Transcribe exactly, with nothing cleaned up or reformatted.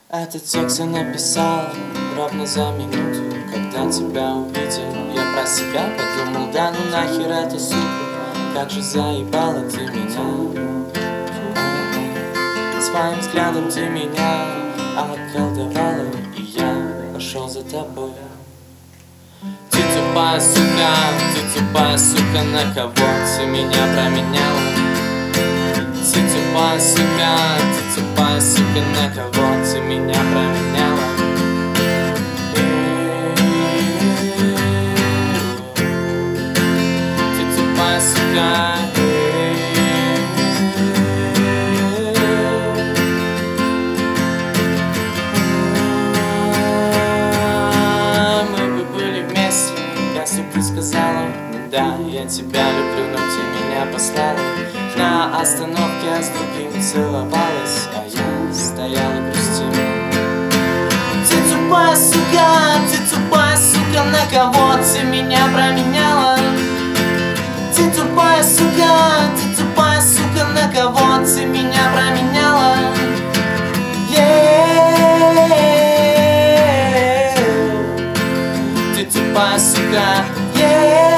Этот текст я написал ровно за минуту. Когда тебя увидел, я про себя подумал: да ну нахер эту суку, как же заебала ты меня. Своим взглядом ты меня околдовала, и я пошел за тобой. Ты тупая сука, ты тупая сука, на кого ты меня променяла? Ты тупая сука, ты тупая сука, на кого ты меня променяла? Ты тупая сука. Мы бы были вместе, если бы ты сказала: да, я тебя люблю, но ты меня послала. На остановке с другим целовалась, а я стоял и грустил. Ты тупая сука, ты тупая сука, на кого ты меня променяла? Ты тупая сука, ты тупая сука, на кого ты меня променяла? Yeah. Ты тупая сука, yeah.